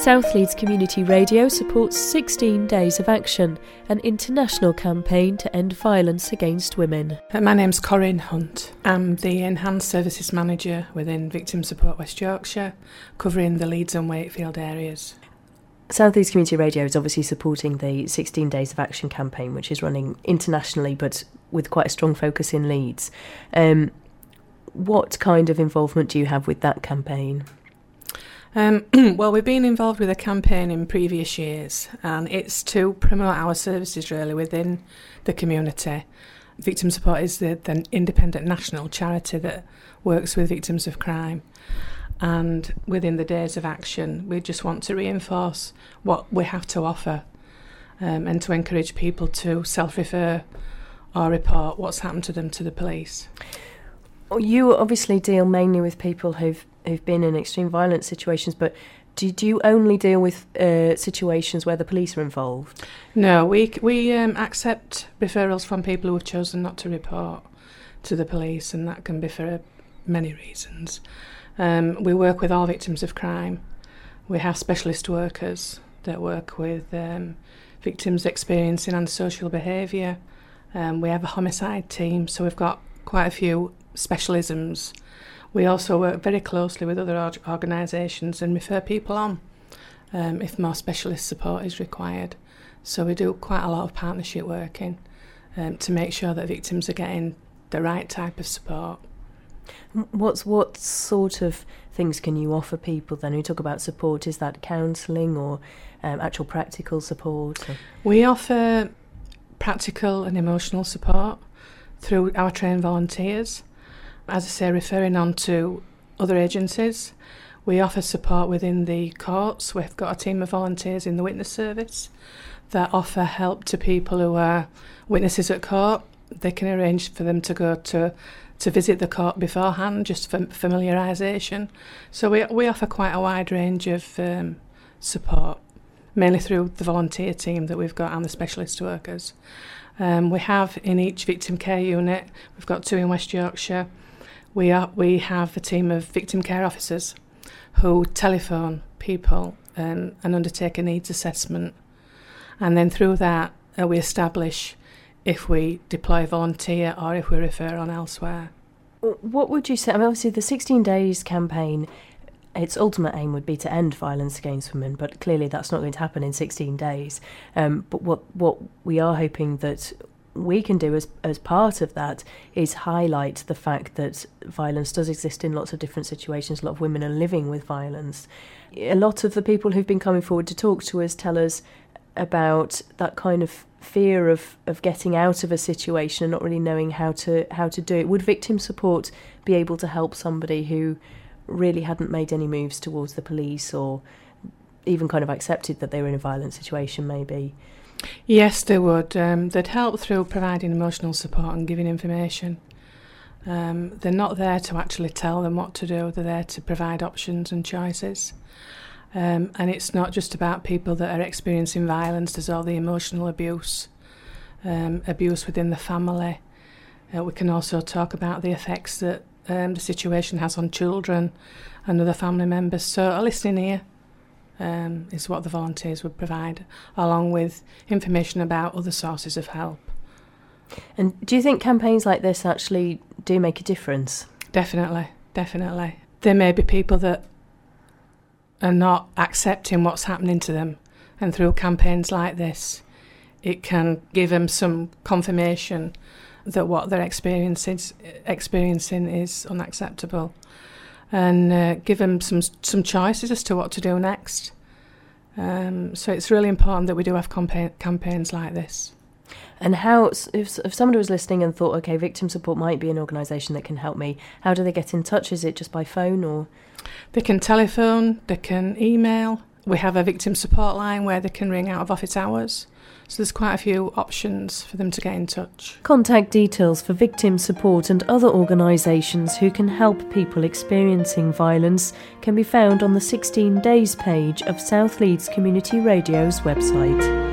South Leeds Community Radio supports 16 Days of Action, an international campaign to end violence against women. My name's Corinne Hunt. I'm the Enhanced Services Manager within Victim Support West Yorkshire, covering the Leeds and Wakefield areas. South Leeds Community Radio is obviously supporting the 16 Days of Action campaign, which is running internationally but with quite a strong focus in Leeds. What kind of involvement do you have with that campaign? Well, we've been involved with a campaign in previous years, and it's to promote our services really within the community. Victim Support is the independent national charity that works with victims of crime, and within the Days of Action we just want to reinforce what we have to offer, and to encourage people to self-refer or report what's happened to them to the police. You obviously deal mainly with people who've been in extreme violence situations, but do you only deal with situations where the police are involved? No, we accept referrals from people who have chosen not to report to the police, and that can be for many reasons. We work with all victims of crime. We have specialist workers that work with victims experiencing antisocial behaviour. We have a homicide team, so we've got quite a few specialisms. We also work very closely with other organisations and refer people on if more specialist support is required. So we do quite a lot of partnership working to make sure that victims are getting the right type of support. What sort of things can you offer people then? When you talk about support, is that counselling or actual practical support? We offer practical and emotional support through our trained volunteers. As I say, referring on to other agencies. We offer support within the courts. We've got a team of volunteers in the witness service that offer help to people who are witnesses at court. They can arrange for them to go to visit the court beforehand, just for familiarisation. So we offer quite a wide range of support, mainly through the volunteer team that we've got and the specialist workers. We have in each victim care unit, we've got 2 in West Yorkshire. We have a team of victim care officers who telephone people and undertake a needs assessment. And then through that, we establish if we deploy a volunteer or if we refer on elsewhere. What would you say? I mean, obviously, the 16 Days campaign, its ultimate aim would be to end violence against women, but clearly that's not going to happen in 16 days. But what we are hoping that we can do as part of that is highlight the fact that violence does exist in lots of different situations. A lot of women are living with violence. A lot of the people who've been coming forward to talk to us tell us about that kind of fear of getting out of a situation and not really knowing how to do it. Would victim support be able to help somebody who really hadn't made any moves towards the police or even kind of accepted that they were in a violent situation maybe? Yes, they would. They'd help through providing emotional support and giving information. They're not there to actually tell them what to do. They're there to provide options and choices. And it's not just about people that are experiencing violence. There's all the emotional abuse, abuse within the family. We can also talk about the effects that the situation has on children and other family members. So a listening ear is what the volunteers would provide, along with information about other sources of help. And do you think campaigns like this actually do make a difference? Definitely. There may be people that are not accepting what's happening to them, and through campaigns like this, it can give them some confirmation that what they're experiencing is unacceptable, and give them some choices as to what to do next. So it's really important that we do have campaigns like this. And how, if somebody was listening and thought, okay, Victim Support might be an organisation that can help me, how do they get in touch? Is it just by phone or? They can telephone, they can email. We have a victim support line where they can ring out of office hours. So there's quite a few options for them to get in touch. Contact details for Victim Support and other organisations who can help people experiencing violence can be found on the 16 Days page of South Leeds Community Radio's website.